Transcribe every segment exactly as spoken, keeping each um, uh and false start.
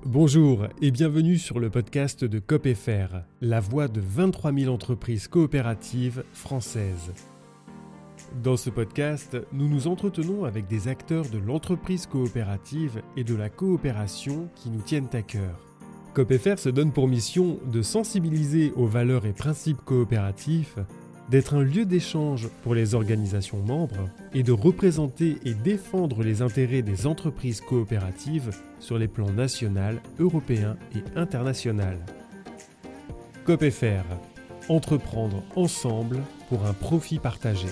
Bonjour et bienvenue sur le podcast de C O P F R, la voix de vingt-trois mille entreprises coopératives françaises. Dans ce podcast, nous nous entretenons avec des acteurs de l'entreprise coopérative et de la coopération qui nous tiennent à cœur. C O P F R se donne pour mission de sensibiliser aux valeurs et principes coopératifs, d'être un lieu d'échange pour les organisations membres et de représenter et défendre les intérêts des entreprises coopératives sur les plans national, européen et international. C O P F R, entreprendre ensemble pour un profit partagé.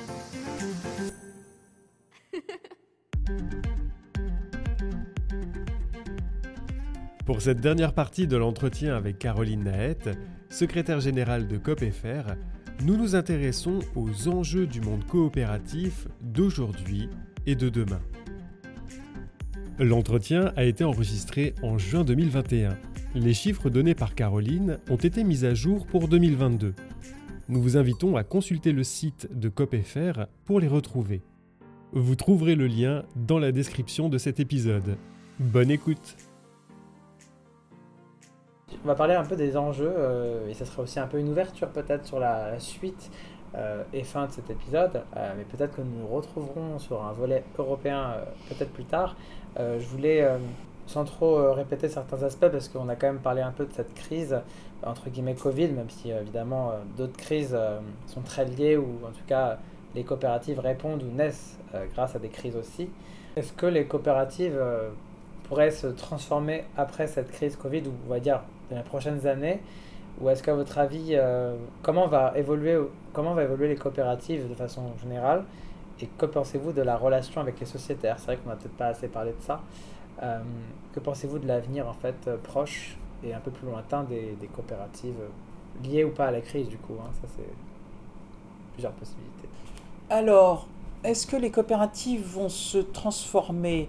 Pour cette dernière partie de l'entretien avec Caroline Naët, secrétaire générale de C O P F R, nous nous intéressons aux enjeux du monde coopératif d'aujourd'hui et de demain. L'entretien a été enregistré en juin deux mille vingt et un. Les chiffres donnés par Caroline ont été mis à jour pour deux mille vingt-deux. Nous vous invitons à consulter le site de C O P F R pour les retrouver. Vous trouverez le lien dans la description de cet épisode. Bonne écoute! On va parler un peu des enjeux euh, et ça sera aussi un peu une ouverture peut-être sur la, la suite euh, et fin de cet épisode, euh, mais peut-être que nous nous retrouverons sur un volet européen euh, peut-être plus tard. Euh, je voulais, euh, sans trop euh, répéter certains aspects, parce qu'on a quand même parlé un peu de cette crise, entre guillemets Covid, même si euh, évidemment euh, d'autres crises euh, sont très liées, ou en tout cas les coopératives répondent ou naissent euh, grâce à des crises aussi. Est-ce que les coopératives euh, pourraient se transformer après cette crise Covid, ou on va dire dans les prochaines années, ou est-ce qu'à votre avis, euh, comment, va évoluer, comment va évoluer les coopératives de façon générale, et que pensez-vous de la relation avec les sociétaires? C'est vrai qu'on n'a peut-être pas assez parlé de ça. Euh, que pensez-vous de l'avenir en fait euh, proche et un peu plus lointain des, des coopératives, euh, liées ou pas à la crise du coup, hein, ça c'est plusieurs possibilités. Alors, est-ce que les coopératives vont se transformer?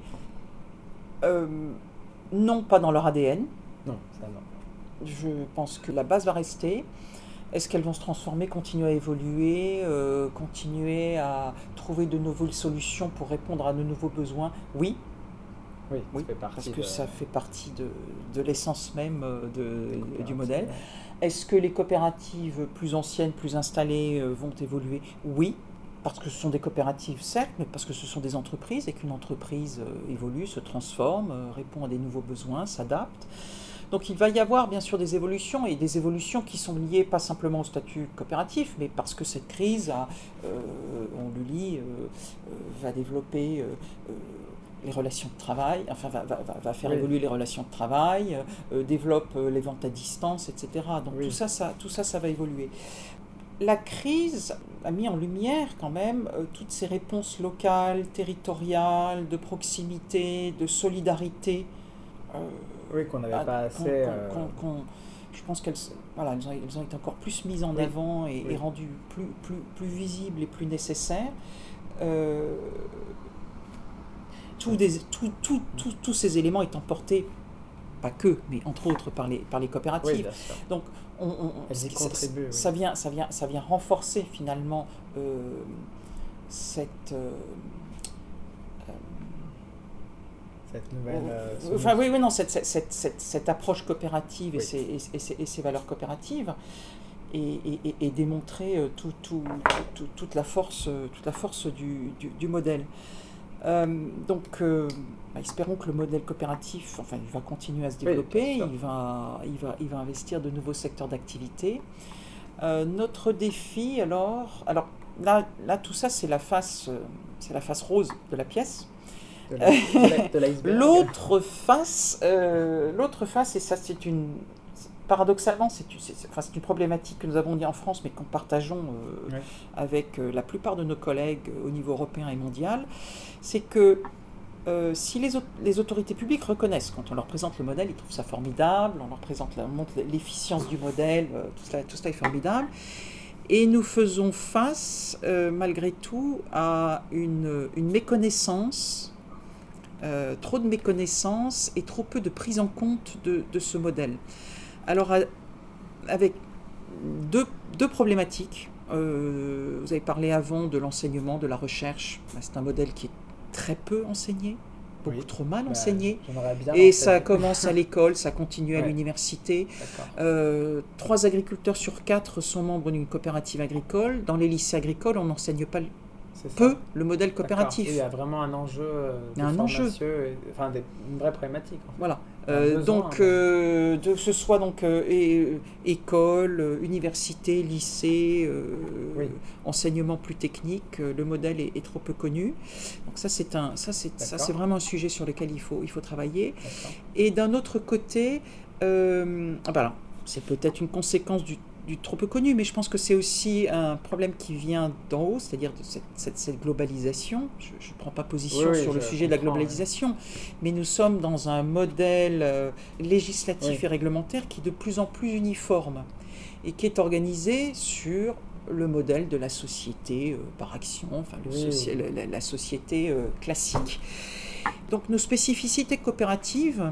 euh, Non, pas dans leur A D N. Non, ça non. Je pense que la base va rester. Est-ce qu'elles vont se transformer, continuer à évoluer, euh, continuer à trouver de nouvelles solutions pour répondre à de nouveaux besoins? Oui. Oui, oui ça fait partie parce que de... ça fait partie de, de l'essence même de, du modèle. Est-ce que les coopératives plus anciennes, plus installées euh, vont évoluer? Oui. Parce que ce sont des coopératives, certes, mais parce que ce sont des entreprises et qu'une entreprise euh, évolue, se transforme, euh, répond à des nouveaux besoins, s'adapte. Donc il va y avoir bien sûr des évolutions, et des évolutions qui sont liées pas simplement au statut coopératif, mais parce que cette crise, a, euh, on le lit, euh, euh, va développer euh, euh, les relations de travail, enfin va, va, va faire oui. évoluer les relations de travail, euh, développe euh, les ventes à distance, et cetera. Donc oui. tout, ça, ça, tout ça, ça va évoluer. La crise a mis en lumière quand même euh, toutes ces réponses locales, territoriales, de proximité, de solidarité. Euh, oui, qu'on n'avait pas assez... Qu'on, euh... qu'on, qu'on, je pense qu'elles voilà, elles ont, elles ont été encore plus mises en oui. avant et, oui. et rendues plus, plus, plus visibles et plus nécessaires. Euh, tous, des, tout, tout, tout, tous ces éléments étant portés, pas que, mais entre autres par les, par les coopératives. Oui, donc, on, on, Elles y ça, contribuent. Ça, oui. vient, ça, vient, ça vient renforcer finalement euh, cette... Euh, cette nouvelle... Euh, enfin, oui, oui, non, cette, cette, cette, cette approche coopérative oui. et, ses, et, et, ses, et ses valeurs coopératives, et, et, et démontrer euh, tout, tout, tout, toute la force, toute la force du, du, du modèle. Euh, donc, euh, bah, espérons que le modèle coopératif, enfin, il va continuer à se développer, oui, il, va, il, va, il va investir de nouveaux secteurs d'activité. Euh, notre défi, alors, alors là, là, tout ça, c'est la face, c'est la face rose de la pièce. De la, de la, de l'autre face, euh, l'autre face, et ça, c'est une, paradoxalement, c'est, c'est, c'est, enfin, c'est une problématique que nous avons dit en France, mais qu'on partageons euh, oui. avec euh, la plupart de nos collègues au niveau européen et mondial, c'est que euh, si les, les autorités publiques reconnaissent, quand on leur présente le modèle, ils trouvent ça formidable, on leur présente, on montre l'efficience du modèle, euh, tout, cela, tout cela est formidable, et nous faisons face, euh, malgré tout, à une, une méconnaissance, euh, trop de méconnaissance et trop peu de prise en compte de, de ce modèle. Alors, avec deux, deux problématiques. Euh, vous avez parlé avant de l'enseignement, de la recherche. C'est un modèle qui est très peu enseigné. beaucoup Oui. trop mal Bah, enseigné. j'aimerais bien Et enseigner. ça commence à l'école, ça continue à Ouais. l'université. D'accord. Euh, trois agriculteurs sur quatre sont membres d'une coopérative agricole. Dans les lycées agricoles, on n'enseigne pas C'est ça. peu le modèle D'accord. coopératif. Oui, il y a vraiment un enjeu euh, Il y a de un enjeu. formation et- enfin des, une vraie problématique. En fait. Voilà. Un Euh, besoin, donc, ouais. euh, de, que ce soit donc euh, é- école, euh, université, lycée, euh, Oui. enseignement plus technique, euh, le modèle est, est trop peu connu. Donc ça, c'est un, ça, c'est, ça, D'accord. c'est vraiment un sujet sur lequel il faut, il faut travailler. D'accord. Et d'un autre côté, euh, ah ben alors, c'est peut-être une conséquence du, du trop peu connu, mais je pense que c'est aussi un problème qui vient d'en haut, c'est-à-dire de cette, cette- cette globalisation. Je ne prends pas position Oui, oui, sur le je sujet de la comprends, globalisation, mais nous sommes dans un modèle euh, législatif Oui. et réglementaire qui est de plus en plus uniforme et qui est organisé sur le modèle de la société euh, par action, enfin le Oui, soci- oui. la, la- la société euh, classique. Donc nos spécificités coopératives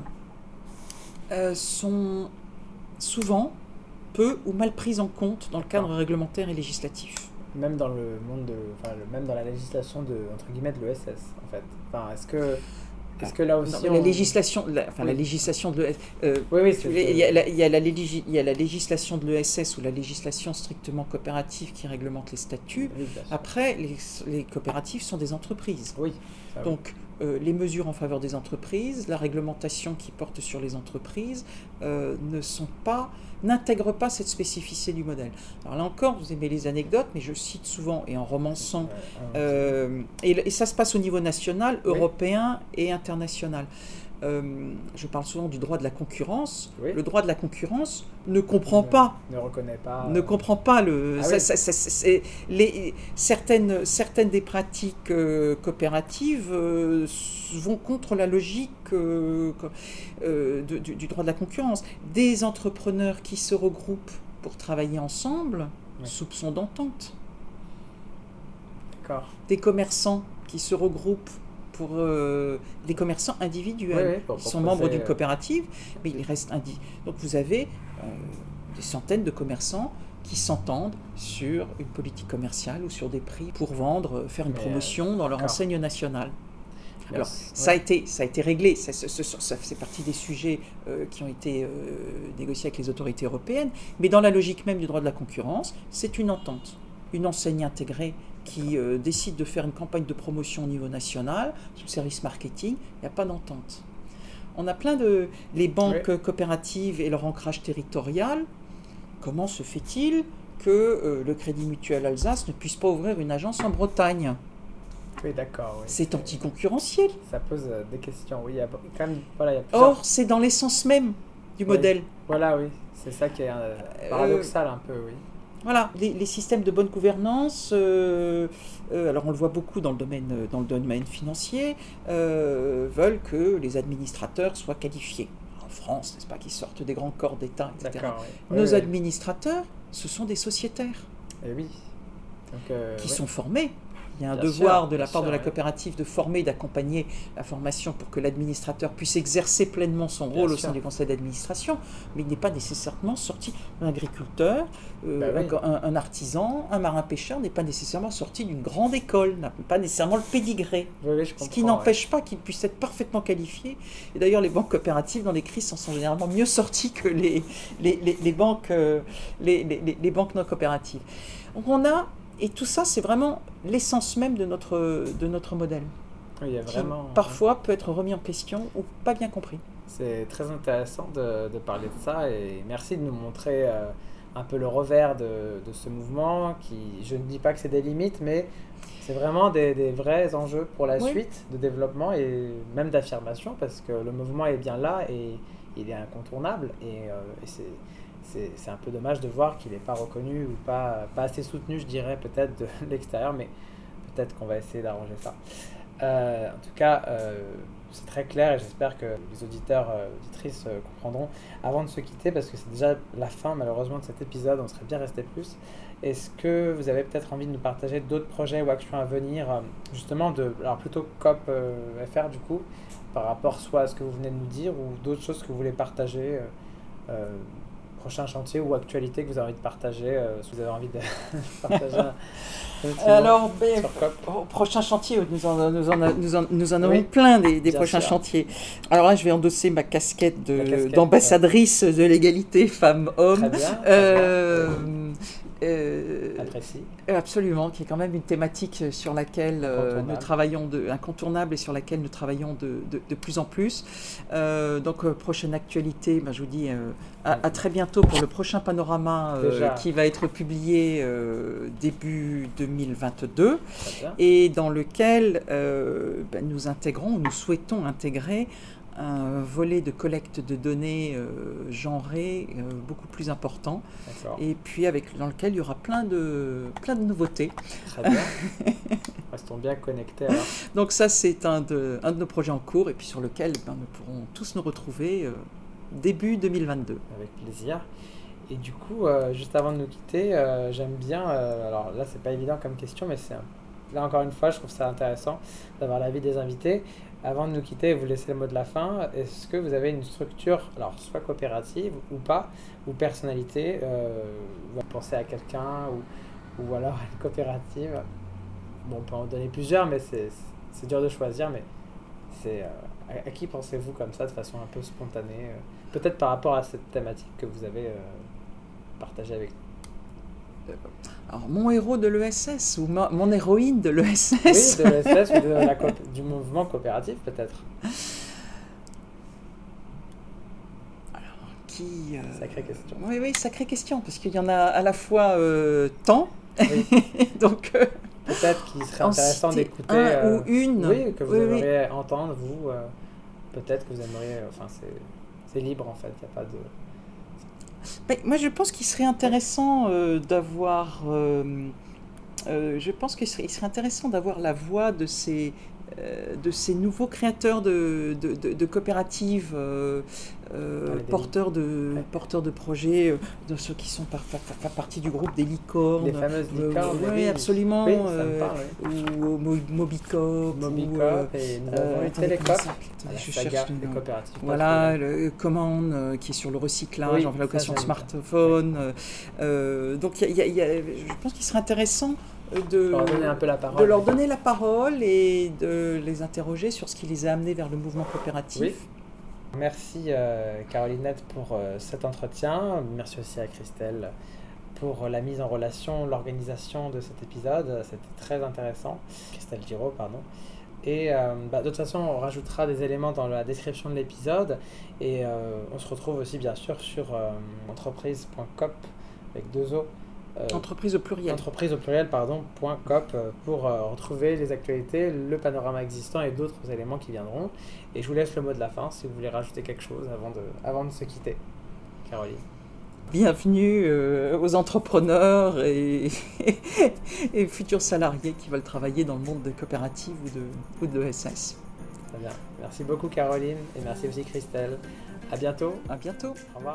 euh, sont souvent peu ou mal prises en compte dans le cadre D'accord. réglementaire et législatif. Même dans le monde de, enfin, le- même dans la législation de entre guillemets de l'E S S en fait. Enfin, est-ce que, est-ce que là aussi Non, mais on... la législation, la, enfin, la Oui. législation de l'E S S, euh, Oui, oui, tu c'est. voulais, il y a la, il y a la légis- il y a la législation de l'E S S ou la législation strictement coopérative qui réglemente les statuts. Oui, bien sûr. Après, les, les coopératives sont des entreprises. Oui. ça, oui. Donc, euh, les mesures en faveur des entreprises, la réglementation qui porte sur les entreprises euh, ne sont pas, n'intègrent pas cette spécificité du modèle. Alors là encore, vous aimez les anecdotes, mais je cite souvent et en romançant, Euh, euh, et, et ça se passe au niveau national, Oui. européen et international. Euh, je parle souvent du droit de la concurrence. Oui. Le droit de la concurrence ne comprend ne, pas ne reconnaît pas. ne comprend pas le Ah ça- oui. ça- ça- c'est- les, certaines, certaines des pratiques euh, coopératives euh, vont contre la logique euh, co- euh, de- du, du droit de la concurrence. Des entrepreneurs qui se regroupent pour travailler ensemble, Oui. soupçon d'entente. D'accord. Des commerçants qui se regroupent pour euh, des commerçants individuels. Oui, oui, pour- Ils pour sont membres passer, d'une euh, coopérative, mais ils restent indi. Donc vous avez euh, des centaines de commerçants qui s'entendent sur une politique commerciale ou sur des prix pour vendre, euh, faire une Mais, promotion dans leur d'accord. enseigne nationale. Alors, Yes. ça, a Ouais. été, ça a été réglé, ça, ça, ça, ça fait partie des sujets euh, qui ont été euh, négociés avec les autorités européennes, mais dans la logique même du droit de la concurrence, c'est une entente. Une enseigne intégrée qui euh, décide de faire une campagne de promotion au niveau national, sous service marketing, il n'y a pas d'entente. On a plein de... Les banques Oui. coopératives et leur ancrage territorial, comment se fait-il que euh, le Crédit Mutuel Alsace ne puisse pas ouvrir une agence en Bretagne? Oui, d'accord. Oui. C'est anticoncurrentiel. Ça pose euh, des questions. Oui, il y a quand même. Voilà, il y a plusieurs. Or, c'est dans l'essence même du Oui. modèle. Voilà, oui. C'est ça qui est euh, paradoxal un peu, oui. Voilà, les, les systèmes de bonne gouvernance, euh, euh, alors on le voit beaucoup dans le domaine, euh, dans le domaine financier, euh, veulent que les administrateurs soient qualifiés. En France, n'est-ce pas, qu'ils sortent des grands corps d'État, et cetera. D'accord. Oui. Nos Oui, oui. administrateurs, ce sont des sociétaires Eh oui. Donc, euh, qui oui. sont formés. Il y a un Bien devoir sûr, de la bien part de sûr, la oui. coopérative de former, d'accompagner la formation pour que l'administrateur puisse exercer pleinement son Bien rôle au sûr. sein du conseil d'administration, mais il n'est pas nécessairement sorti. Un agriculteur, euh, Bah oui. un, un artisan, un marin-pêcheur n'est pas nécessairement sorti d'une grande école, n'a pas nécessairement le pédigré. Oui, oui, je Ce comprends. qui n'empêche pas qu'il puisse être parfaitement qualifié. Et d'ailleurs, les banques coopératives dans les crises s'en sont généralement mieux sorties que les, les, les, les banques, euh, les, les, les- les banques non coopératives. Donc on a, et tout ça, c'est vraiment l'essence même de notre, de notre modèle, Oui, il y a qui vraiment. parfois peut être remis en question ou pas bien compris. C'est très intéressant de, de parler de ça et merci de nous montrer euh, un peu le revers de, de ce mouvement qui, je ne dis pas que c'est des limites, mais c'est vraiment des, des vrais enjeux pour la Oui. suite de développement et même d'affirmation parce que le mouvement est bien là et il est incontournable et, euh, et c'est, c'est, c'est un peu dommage de voir qu'il n'est pas reconnu ou pas, pas assez soutenu, je dirais, peut-être de l'extérieur, mais peut-être qu'on va essayer d'arranger ça. Euh, en tout cas, euh, c'est très clair et j'espère que les auditeurs et euh, auditrices euh, comprendront avant de se quitter parce que c'est déjà la fin malheureusement de cet épisode, on serait bien resté plus. Est-ce que vous avez peut-être envie de nous partager d'autres projets ou actions à venir, euh, justement, de, alors plutôt COP euh, F R du coup, par rapport soit à ce que vous venez de nous dire ou d'autres choses que vous voulez partager euh, euh, prochains chantiers ou actualités que vous avez envie de partager, euh, si vous avez envie de partager un, un Alors, ben, sur COP. au prochain chantier, nous en, nous en, nous en, nous en avons Oui, plein des, des prochains sûr. chantiers. Alors là, je vais endosser ma casquette, de, La casquette, d'ambassadrice ouais. de l'égalité femmes-hommes. Très bien. Euh, très bien. Euh, Apprécie. Absolument, qui est quand même une thématique sur laquelle euh, nous travaillons, de, incontournable et sur laquelle nous travaillons de, de, de plus en plus. Euh, donc, euh, prochaine actualité, ben, je vous dis euh, à, à très bientôt pour le prochain panorama euh, qui va être publié euh, début deux mille vingt-deux et dans lequel euh, ben, nous intégrons, nous souhaitons intégrer un volet de collecte de données euh, genrées euh, beaucoup plus important. D'accord. Et puis avec, dans lequel il y aura plein de, plein de nouveautés. Très bien. Restons bien connectés alors. Donc ça c'est un de, un de nos projets en cours et puis sur lequel ben, nous pourrons tous nous retrouver euh, début deux mille vingt-deux. Avec plaisir. Et du coup, euh, juste avant de nous quitter, euh, j'aime bien, euh, alors là c'est pas évident comme question, mais c'est un, là encore une fois je trouve ça intéressant d'avoir l'avis des invités. Avant de nous quitter et vous laisser le mot de la fin, est-ce que vous avez une structure, alors soit coopérative ou pas, ou personnalité, euh, vous pensez à quelqu'un ou, ou alors à une coopérative, bon on peut en donner plusieurs mais c'est, c'est dur de choisir, mais c'est, euh, à, à qui pensez-vous comme ça de façon un peu spontanée, euh, peut-être par rapport à cette thématique que vous avez euh, partagée avec nous? Alors, mon héros de l'E S S ou ma, mon héroïne de l'E S S. Oui, de l'E S S ou de la coop- du mouvement coopératif peut-être. Alors, qui... Euh... Sacrée question. Oui, oui, sacrée question, parce qu'il y en a à la fois euh, tant, oui. donc... Euh, peut-être qu'il serait intéressant d'écouter... Un euh, ou une. Oui, que vous oui, aimeriez oui. entendre, vous. Euh, peut-être que vous aimeriez... Enfin, c'est, c'est libre en fait, il n'y a pas de... Mais moi, je pense qu'il serait intéressant euh, d'avoir. Euh, euh, je pense qu'il serait, il serait intéressant d'avoir la voix de ces, euh, de ces nouveaux créateurs de, de, de, de coopératives, euh, euh, porteurs, de, ouais. porteurs de projets, euh, de ceux qui sont par, par, par partie du groupe des licornes. Les fameuses licornes. Euh, oui, absolument. Oui, ça me parle, oui. Ou, ou Mobicop. Mobicop, ou, euh, et nous avons euh, Télécop. Je cherche des coopératives. Voilà, le Command euh, qui est sur le recyclage, oui, en location de smartphone. Euh, euh, donc, y a, y a, y a, je pense qu'il serait intéressant de leur donner un peu la parole. De leur donner la parole et de les interroger sur ce qui les a amenés vers le mouvement coopératif. Oui. Merci euh, Carolinette pour euh, cet entretien. Merci aussi à Christelle pour la mise en relation, l'organisation de cet épisode. C'était très intéressant. Christelle Giraud, pardon. Et euh, bah, de toute façon, on rajoutera des éléments dans la description de l'épisode. Et euh, on se retrouve aussi, bien sûr, sur euh, entreprise point cop avec deux O. Euh, entreprise au pluriel. Entreprise au pluriel, pardon, .cop euh, pour euh, retrouver les actualités, le panorama existant et d'autres éléments qui viendront. Et je vous laisse le mot de la fin si vous voulez rajouter quelque chose avant de, avant de se quitter. Caroline. Bienvenue euh, aux entrepreneurs et, et futurs salariés qui veulent travailler dans le monde des coopératives ou de, ou de l'E S S. Très bien. Merci beaucoup Caroline et merci aussi Christelle. À bientôt. À bientôt. Au revoir.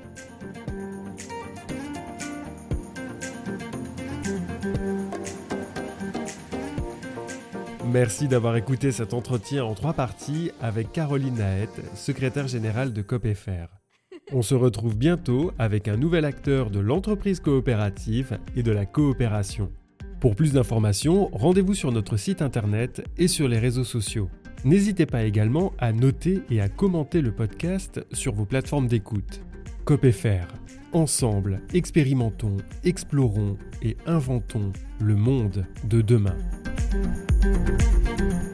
Merci d'avoir écouté cet entretien en trois parties avec Caroline Naette, secrétaire générale de COPEFER. On se retrouve bientôt avec un nouvel acteur de l'entreprise coopérative et de la coopération. Pour plus d'informations, rendez-vous sur notre site internet et sur les réseaux sociaux. N'hésitez pas également à noter et à commenter le podcast sur vos plateformes d'écoute. COPEFER. Ensemble, expérimentons, explorons et inventons le monde de demain. Thank you.